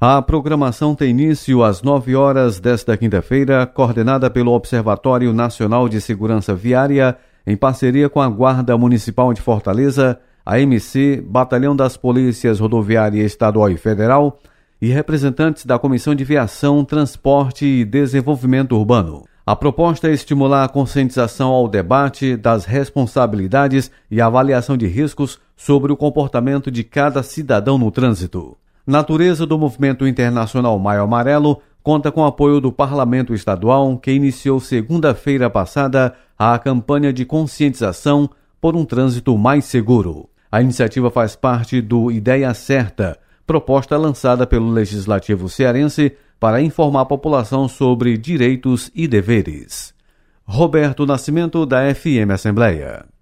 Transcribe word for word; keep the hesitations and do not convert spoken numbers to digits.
A programação tem início às nove horas desta quinta-feira, coordenada pelo Observatório Nacional de Segurança Viária, em parceria com a Guarda Municipal de Fortaleza, a M C, Batalhão das Polícias Rodoviária Estadual e Federal e representantes da Comissão de Viação, Transporte e Desenvolvimento Urbano. A proposta é estimular a conscientização ao debate das responsabilidades e avaliação de riscos sobre o comportamento de cada cidadão no trânsito. Natureza do movimento internacional Maio Amarelo conta com o apoio do Parlamento Estadual, que iniciou segunda-feira passada a campanha de conscientização por um trânsito mais seguro. A iniciativa faz parte do Ideia Certa, proposta lançada pelo Legislativo cearense para informar a população sobre direitos e deveres. Roberto Nascimento, da F M Assembleia.